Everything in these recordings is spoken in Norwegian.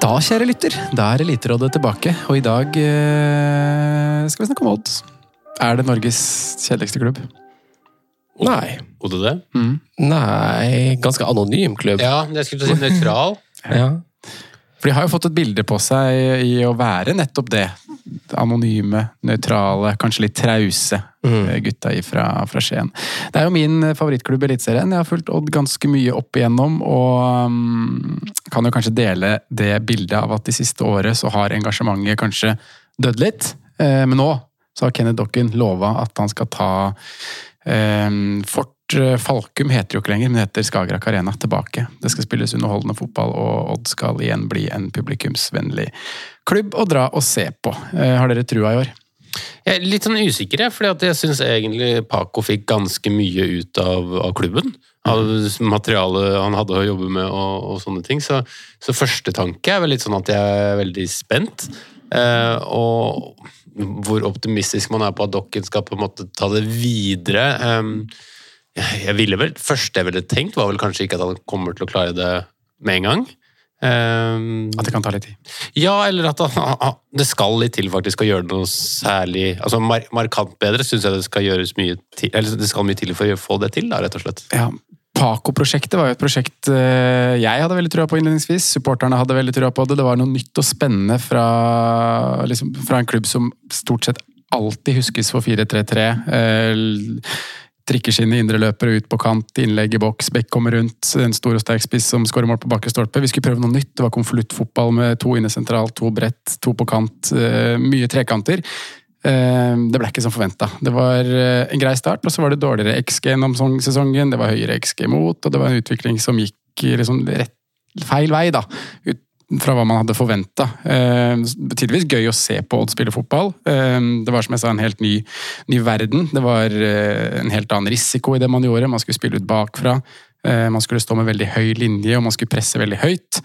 Ja, kjære lytter, da Eliterådet tilbake, og i dag skal vi snakke om Odd. Det Norges kjedeligste klubb? Nei. Og det? Nei, ganske anonym klubb. Ja, jeg skulle si nøytral. Ja. For de har jo fått et bilde på seg i å være nettopp det. Anonyme, nøytrale, kanskje litt trause gutta fra Skien. Det jo min favorittklubb i Eliteserien. Jeg har fulgt Odd ganske mye opp igjennom, og kan jo kanskje dele det bildet av at de siste året så har engasjementet kanskje dødd litt. Men nå så har Kenneth Dokken lovet at han skal ta Fort Falkum heter jo ikke lenger, men heter Skagerrak Arena tilbake. Det skal spilles underholdende fotball, og Odd skal igjen bli en publikumsvennlig klubb å dra og se på. Har dere trua i år? Jeg litt sånn usikker, fordi at jeg synes egentlig Paco fikk ganske mye ut av klubben. Av materialet han hadde å jobbe med og sånne ting. Så første tanke vel litt sånn at jeg veldig spent. Og hvor optimistisk man på at Dokken skal på en måte ta det videre. Første jeg ville tenkt var vel kanskje ikke at han kommer til å klare det med en gang. At det kan ta litt tid? Ja, eller at det skal litt til faktisk å gjøre noe særlig, altså markant bedre, synes jeg det skal gjøres mye til, eller det skal mye til for å få det til da, rett og slett. Ja, Paco-prosjektet var jo et prosjekt jeg hadde veldig trua på innledningsvis, supporterne hadde veldig trua på det, det var noe nytt og spennende fra en klubb som stort sett alltid huskes for 4-3-3, trikker sine indre løpere ut på kant, innlegg i boks, Bekk kommer rundt, en stor og sterk spiss som skårer mål på bakre stolpe. Vi skulle prøve noe nytt, det var konvoluttfotball med 2 inne sentralt, 2 brett, 2 på kant, mye trekanter. Det ble ikke som forventet. Det var en grei start, og så var det dårligere XG gjennom sesongen, det var høyere XG mot, og det var en utvikling som gikk liksom feil vei da, fra hva man hadde forventet. Tydeligvis gøy å se på Odd spille fotball. Det var som jeg sa en helt ny verden. Det var en helt annen risiko i det man gjorde. Man skulle spille ut bakfra. Man skulle stå med veldig høy linje, og man skulle presse veldig høyt.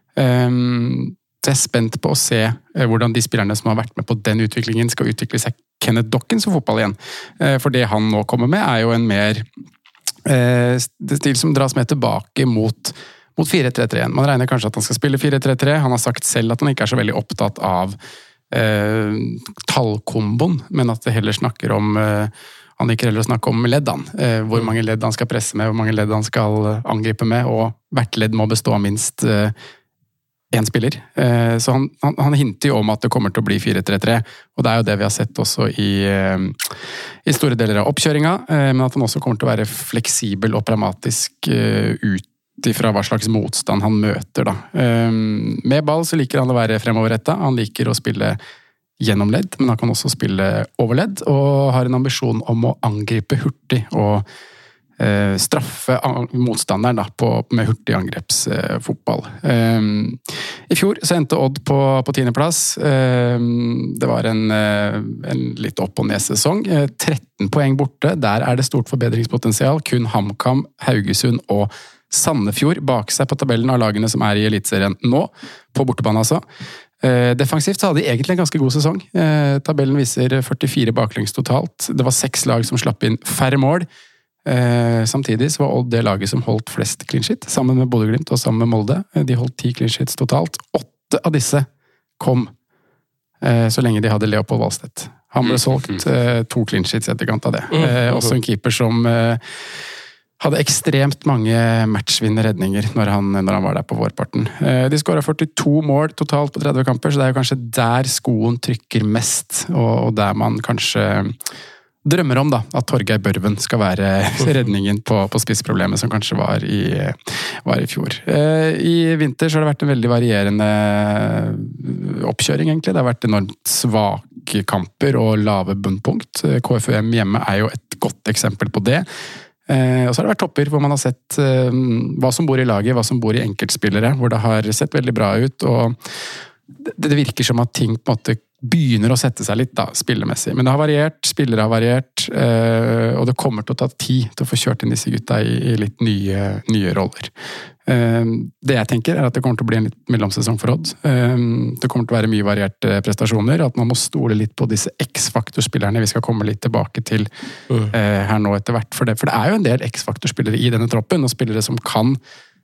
Så jeg spent på å se hvordan de spillerne som har vært med på den utviklingen skal utvikle seg Kenneth Dokken som fotball igjen. For det han nå kommer med jo en mer stil som dras med tilbake mot 4-3-3. Man regner kanskje at han skal spille 4-3-3. Han har sagt selv at han ikke så veldig opptatt av tallkomboen, men at det heller snakker om han liker heller å snakke om leddene. Hvor mange ledd han skal presse med, hvor mange ledd han skal angripe med, og hvert ledd må bestå av minst en spiller. Så han hinter jo om at det kommer til å bli 4-3-3, og det jo det vi har sett også i store deler av oppkjøringa, men at han også kommer til å være fleksibel og pragmatisk ut fra hva slags motstand han møter da. Med ball så liker han å være fremoverrettet, han liker å spille gjennom ledd, men han kan også spille over ledd, og har en ambisjon om å angripe hurtig og straffe motstanderen da, med hurtig angrepsfotball. I fjor så endte Odd på 10. plass. Det var en litt opp- og ned-sesong. 13 poeng borte, der det stort forbedringspotensial. Kun HamKam, Haugesund og Sandefjord bak seg på tabellen av lagene som i Eliteserien nå, på bortebane altså. Defensivt så hadde de egentlig en ganske god sesong. Tabellen viser 44 baklengs totalt. Det var 6 lag som slapp inn færre mål. Samtidig så var Odd det laget som holdt flest clean sheet, sammen med Bodø/Glimt og sammen med Molde. De holdt 10 clean sheets totalt. 8 av disse kom så lenge de hadde Leopold Valstedt. Han ble solgt 2 clean sheets etterkant av det. Også en keeper som hadde ekstremt mange matchvinnende redninger når han var der på vårparten. De skåret 42 mål totalt på 30 kamper, så det jo kanskje der skoen trykker mest, og der man kanskje drømmer om da, at Torgeir Børven skal være redningen på spissproblemet som kanskje var i fjor. I vinter så har det vært en veldig varierende oppkjøring egentlig. Det har vært enormt svake kamper og lave bunnpunkt. KFUM hjemme jo et godt eksempel på det. Og så har det vært topper hvor man har sett hva som bor i laget, hva som bor i enkeltspillere, hvor det har sett veldig bra ut, og det virker som at ting på en måte begynner å sette seg litt da, spillemessig. Men det har variert, spillere har variert, og det kommer til å ta tid til å få kjørt inn disse gutta i litt nye roller. Det jeg tenker at det kommer til å bli en litt mellomsesong for Odd. Det kommer til å være mye varierte prestasjoner, at man må stole litt på disse X-faktorspillerne vi skal komme litt tilbake til her nå etter hvert. For det jo en del X-faktorspillere i denne troppen, og spillere som kan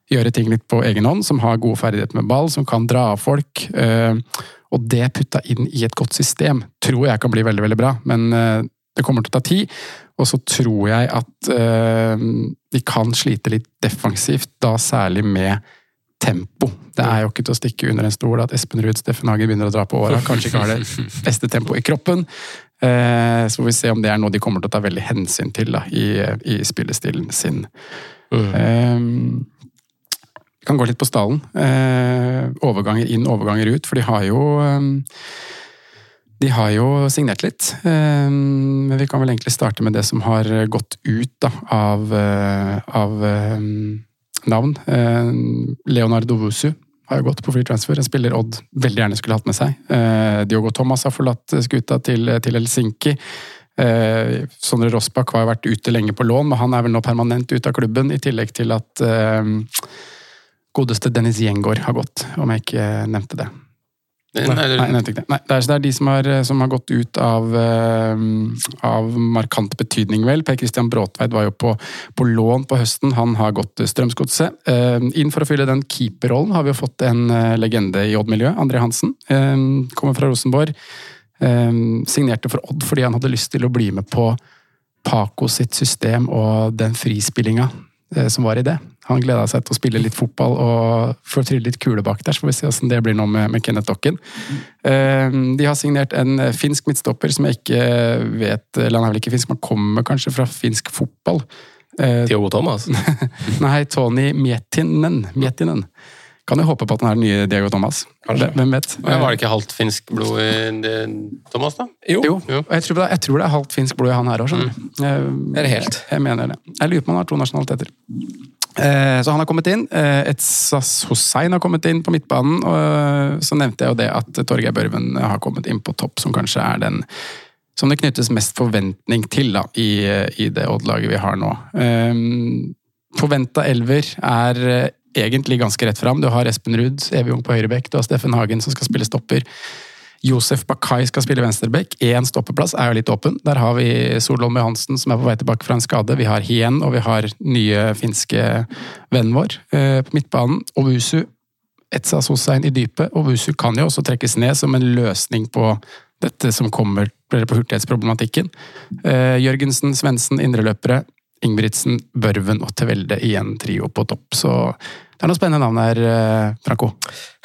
gjøre ting litt på egen hånd, som har gode ferdigheter med ball, som kan dra av folk. Og det putta inn i et godt system tror jeg kan bli veldig, veldig bra. Men det kommer til å ta tid. Og så tror jeg at de kan slite litt defensivt, da særlig med tempo. Det jo ikke til å stikke under en stol at Espen Ruud Steffen-Hagen begynner å dra på åra, kanskje ikke har det beste tempo i kroppen. Så får vi se om det noe de kommer til å ta veldig hensyn til da, i spillestilen sin. Vi kan gå litt på stallen. Overganger inn, overganger ut, for de har jo signert litt. Men vi kan vel egentlig starte med det som har gått ut da, av navn. Leonardo Owusu har jo gått på free transfer, en spiller Odd veldig gjerne skulle hatt med seg. Diogo Thomas har forlatt skuta til Helsinki. Sondre Rossbakk har vært ute lenge på lån, men han vel nå permanent ute av klubben, i tillegg til at godeste Dennis Gjengård har gått, om jeg ikke nevnte det. Nei, nevnte ikke det. Nei, det de som har gått ut av markant betydning, vel. Per Christian Bråtveit var jo på lån på høsten. Han har gått Strømsgodset. Inn for å fylle den keeperrollen har vi jo fått en legende i Odd-miljøet, André Hansen. Kommer fra Rosenborg. Signerte for Odd fordi han hadde lyst til å bli med på Paco sitt system og den frispillinga som var i det. Han gledet seg til å spille litt fotball og få trille litt kule bak der, så får vi se hvordan det blir nå med Kenneth Dokken. De har signert en finsk midtstopper som jeg ikke vet, eller han vel ikke finsk, man kommer kanskje fra finsk fotball. Diogo Thomas? Nei, Toni Mietinen. Kan jo håpe på at han den nye Diego Thomas. Hvem vet? Var det ikke halvt finsk blod i Thomas da? Jo. Jeg tror det halvt finsk blod i han her også. Det helt. Jeg mener det. Jeg lurer på om han har 2 nasjonaliteter. Så han har kommet inn. Etsas Hussein har kommet inn på midtbanen, og så nevnte jeg jo det at Torgeir Børven har kommet inn på topp, som kanskje den som det knyttes mest forventning til da, i det Odd-laget vi har nå. Forventet elver egentlig ganske rett frem. Du har Espen Ruud, evig ung på høyrebekk, du har Steffen Hagen som skal spille stopper. Josef Bakai skal spille venstrebekk. En stoppeplass jo litt åpen. Der har vi Solholm Johansen som på vei tilbake fra en skade. Vi har Hien, og vi har nye finske vennen vår på midtbanen. Owusu, Etsas Hussein i dypet. Owusu kan jo også trekkes ned som en løsning på dette som kommer på hurtighetsproblematikken. Jørgensen, Svendsen, indreløpere. Ingebrigtsen, Børven og Tevelde igjen trio på topp. Så det noen spennende navn her, Franco.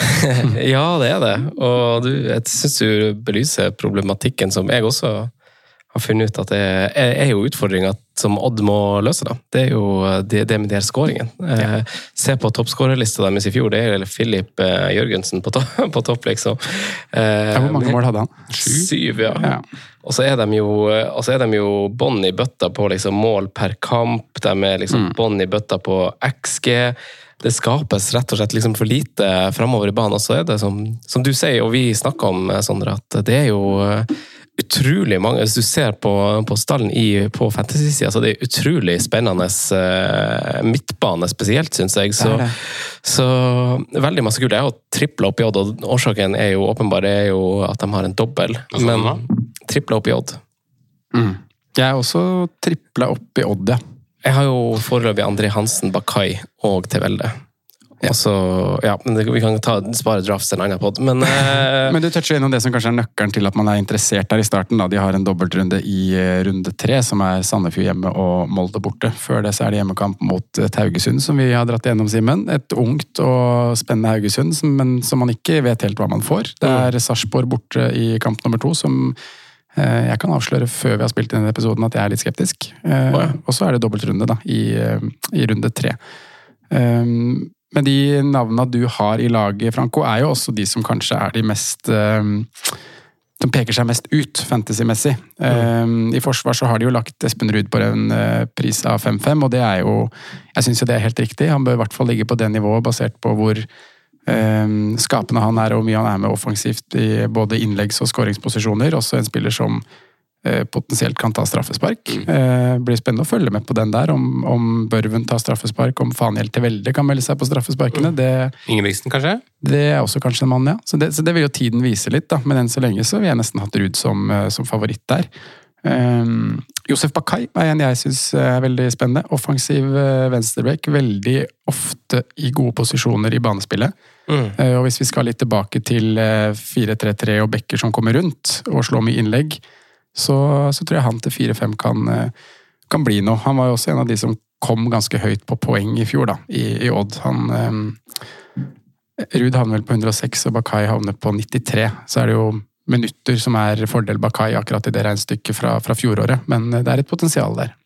Ja, det det. Og jeg synes du belyser problematikken som jeg også har funnet ut at det jo utfordringer som Odd må løse da. Det jo det med de her skåringen. Se på toppskårerlista deres i fjor, det Filip Jørgensen på topp liksom. Hvor mange mål hadde han? 7, ja. Og så de jo bånd i bøtta på liksom mål per kamp, de liksom bånd i bøtta på XG. Det skapes rett og slett liksom for lite fremover i banen, og så det som du sier, og vi snakker om, Sondre, at det jo utrolig mange, hvis du ser på stallen på fantasy-siden, så det utrolig spennende midtbane spesielt, synes jeg. Så veldig masse kult. Jeg har triplet opp i Odd, og årsaken jo åpenbar, jo at de har en dobbel. Men triplet opp i Odd. Jeg har også triplet opp i Odd, ja. Jeg har jo foreløpig André Hansen, Bakai og Tevelde. Ja. Altså, ja, vi kan spare drafts en annen podd, men... Men du toucher innom det som kanskje nøkkelen til at man interessert der i starten, da. De har en dobbeltrunde i runde 3, som Sandefjord hjemme og Molde borte. Før det så det hjemmekamp mot Haugesund, som vi har dratt gjennom, Simen. Et ungt og spennende Haugesund, men som man ikke vet helt hva man får. Det Sarpsborg borte i kamp nummer 2, som... Jeg kan avsløre før vi har spilt inn denne episoden at jeg litt skeptisk. Og så det dobbeltrunde da, i runde 3. Men de navnene du har i laget, Franco, jo også de som kanskje de mest... som peker seg mest ut, fantasy-messig. I forsvar så har de jo lagt Espen Ruud på en pris av 5-5, og det jo... Jeg synes jo det helt riktig. Han bør i hvert fall ligge på det nivået, basert på hvor... skapende han og mye han med offensivt i både innleggs- og skåringsposisjoner. Også en spiller som potensielt kan ta straffespark. Blir spennende å følge med på den der, om Børven tar straffespark, om Faniel Tevelde kan melde seg på straffesparkene. Ingebrigtsen, kanskje? Det også kanskje en mann, ja. Så det vil jo tiden vise litt, da. Men enn så lenge så vil jeg nesten hatt Ruud som favoritt der. Josef Bakai er en jeg synes er veldig spennende. Offensiv venstreback, veldig ofte i gode posisjoner i banespillet. Og hvis vi skal litt tilbake til 4-3-3 og bekker som kommer rundt og slår med innlegg, så tror jeg han til 4-5 kan bli noe. Han var jo også en av de som kom ganske høyt på poeng i fjor da, i Odd. Ruud havner vel på 106 og Bakai havner på 93, så er det jo minutter som er fordel Bakai akkurat i det regnstykket fra fjoråret, men det er et potensial der.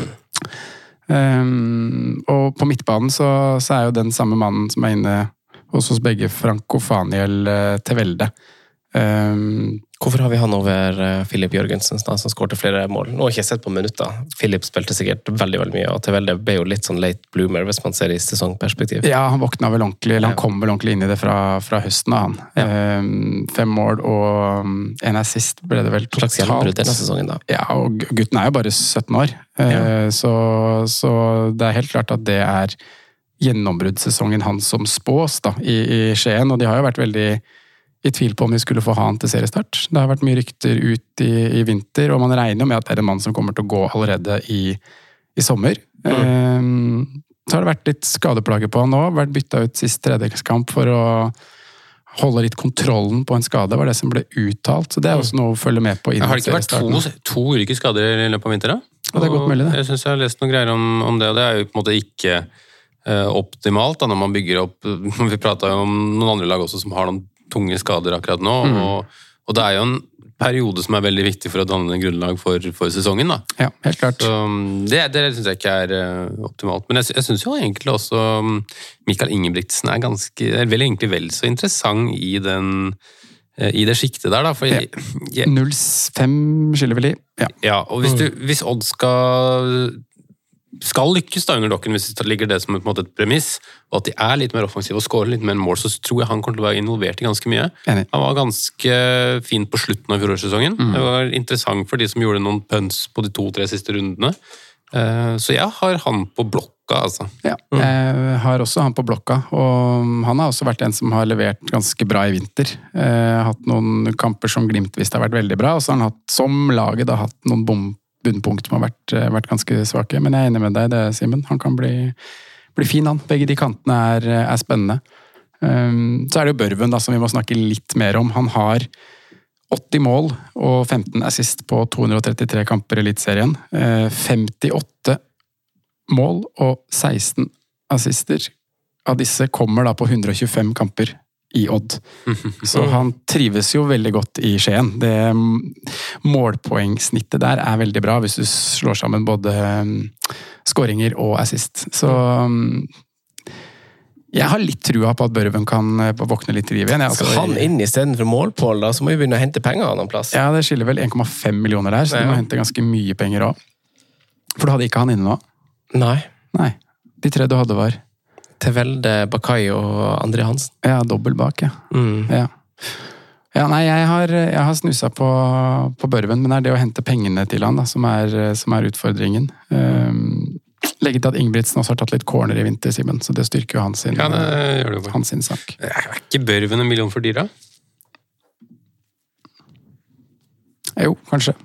Og på midtbanen så er jo den samme mannen som er inne hos oss begge, Franco Faniel Tevelde. Hvorfor har vi han over Filip Jørgensen, som skårte flere mål? Nå har jeg ikke sett på minutter. Filip spilte sikkert veldig, veldig mye, og Tevelde ble jo litt sånn late bloomer, hvis man ser i sesongperspektiv. Ja, han våkna vel ordentlig, eller han kom vel ordentlig inn i det fra høsten av han. Ja. 5 mål og en assist ble det vel totalt. Slags gjennombrudd denne sesongen da. Ja, og gutten er jo bare 17 år, så det er helt klart at det er gjennombruddssesongen han som spås da, i Skien, og de har jo vært veldig i tvil på om de skulle få han til seriestart. Det har vært mye rykter ut i vinter, og man regner med at det er en mann som kommer til å gå allerede i sommer. Så har det vært litt skadeplager på han nå, vært byttet ut sist tredjekamp for å holde litt kontrollen på en skade, var det som ble uttalt, så det er også noe å følge med på. Har det ikke vært to ulike skader i løpet av vinteren? Ja, det er godt mulig det. Jeg synes jeg har lest noen greier om det, og det er jo på en måte ikke optimalt da, når man bygger opp, vi pratet jo om noen andre lag også som har noen tunge skader akkurat nå, og det er jo en periode som er veldig viktig for å danne en grunnlag for sesongen da. Ja, helt klart. Så det synes jeg ikke er optimalt, men jeg synes jo egentlig også Mikael Ingebrigtsen er vel så interessant i det skiktet der da, for 0-5 skiller vel i. Ja, og hvis Odd skal lykkes da under dokken, hvis det ligger det som på en måte et premiss, og at de er litt mer offensive og skårer litt mer mål, så tror jeg han kommer til å være involvert i ganske mye. Enig. Han var ganske fin på slutten av fjorårssesongen. Det var interessant for de som gjorde noen punts på de 2-3 siste rundene. Så jeg har han på blokka, altså. Ja, jeg har også han på blokka, og han har også vært en som har levert ganske bra i vinter. Hatt noen kamper som glimtvis har vært veldig bra, og så har han hatt, som laget, hatt noen bunnpunkt som har vært ganske svake, men jeg er enig med deg det, Simen. Han kan bli fin, han. Begge de kantene er spennende. Så er det jo Børven da, som vi må snakke litt mer om. Han har 80 mål og 15 assist på 233 kamper i Elitserien. 58 mål og 16 assister. Av disse kommer da på 125 kamper i Odd. Så han trives jo veldig godt i Skien. Det målpoengsnittet der er veldig bra hvis du slår sammen både skåringer og assist. Så jeg har litt trua på at Børven kan våkne litt til liv igjen. Skal han inn i stedet for målpål da, så må vi begynne å hente penger av noen plass. Ja, det skiller vel 1,5 millioner der, så de må hente ganske mye penger også. For du hadde ikke han inne nå? Nei. De 3 du hadde var Tevelde, Bakai og André Hansen. Ja, dobbelt bak, ja. Ja, nei, jeg har snuset på Børven, men det er det å hente pengene til han da, som er utfordringen. Legge til at Ingebrigtsen også har tatt litt corner i vinter, Simen, så det styrker jo hans sin sak. Er ikke Børven 1 million for dyra? Jo, kanskje.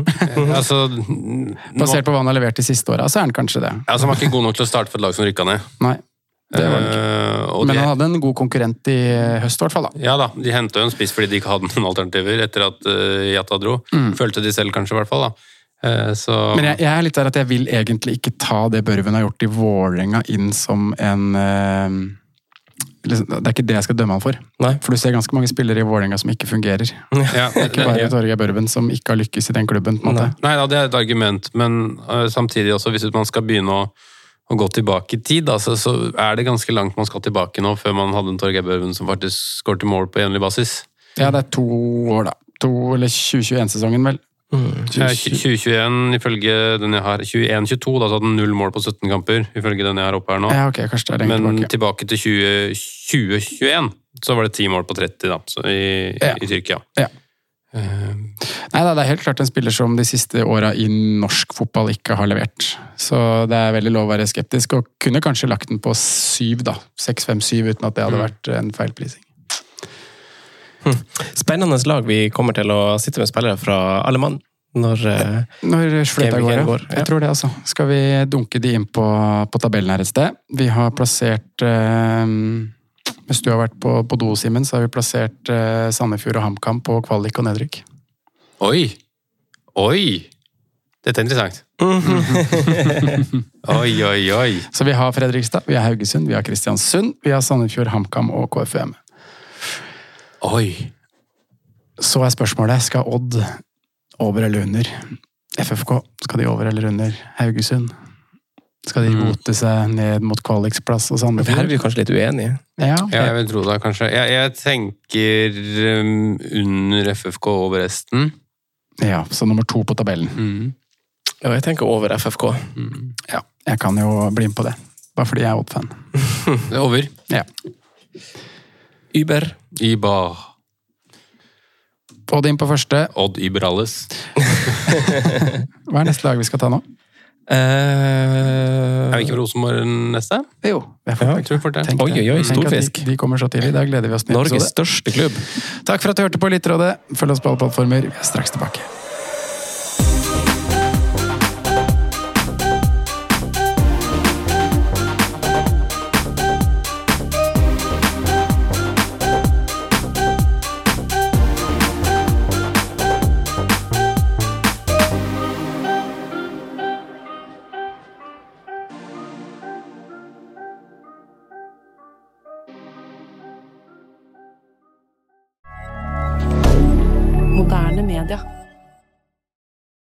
Basert på hva han har levert de siste årene, så er han kanskje det. Altså, han var ikke god nok til å starte for et lag som rykket ned. Nei, det var han ikke. Men han hadde en god konkurrent i høst, i hvert fall da. Ja da, de hentet jo en spiss fordi de ikke hadde noen alternativer etter at Jatta dro. Følte de selv kanskje i hvert fall da. Men jeg er litt der at jeg vil egentlig ikke ta det Børven har gjort i Vålerenga inn som en... Det er ikke det jeg skal dømme han for. Nei. For du ser ganske mange spillere i Vålerenga som ikke fungerer. Ja, ikke bare Torgeir Børven som ikke har lykkes i den klubben, på en måte. Nei, det er et argument, men samtidig også, hvis man skal begynne å gå tilbake i tid, så er det ganske langt man skal tilbake nå, før man hadde en Torgeir Børven som faktisk skårte mål på jevnlig basis. Ja, det er 2 år da. eller 2021-sesongen vel. 2021 ifølge den jeg har 21-22, da så hadde han 0 mål på 17 kamper ifølge den jeg har oppe her nå. Ja, ok, kanskje det er men tilbake til 2021 så var det 10 mål på 30 da, så i Tyrkia. Ja. Nei da, det er helt klart en spiller som de siste årene i norsk fotball ikke har levert. Så det er veldig lov å være skeptisk, og kunne kanskje lagt den på 7 da, 6-5-7 uten at det hadde vært en feilprising. Spennende lag. Vi kommer til å sitte med spillere fra alle mann når fløyta Gameweekend går. ja. Jeg tror det, altså. Skal vi dunke de inn på tabellen her et sted? Vi har plassert hvis du har vært på do, Simen, så har vi plassert Sandefjord og HamKam på kvalik og nedrykk. Oi! Dette er interessant. Oi. Så vi har Fredrikstad, vi har Haugesund, vi har Kristiansund, vi har Sandefjord, HamKam og KFUM. Oi. Så er spørsmålet, skal Odd over eller under? FFK, skal de over eller under? Haugesund? Skal de rote seg ned mot kvaliksplass og Sandefjord? Her er vi kanskje litt uenige. Ja, jeg vil tro det, kanskje. Jeg tenker under FFK over resten. Ja, så nummer 2 på tabellen. Ja, jeg tenker over FFK. Ja, jeg kan jo bli med på det. Bare fordi jeg er Odd-fan. Det er over. Ja. Uber. Odd inn på første. Odd Iberales. Hva er neste lag vi skal ta nå? Er vi ikke Rosenborg neste? Jo, jeg får det. Oi, storfisk. De kommer så tidlig, da gleder vi oss til Norges største klubb. Takk for at du hørte på Eliterådet. Følg oss på alle plattformer. Vi er straks tilbake. Moderne media.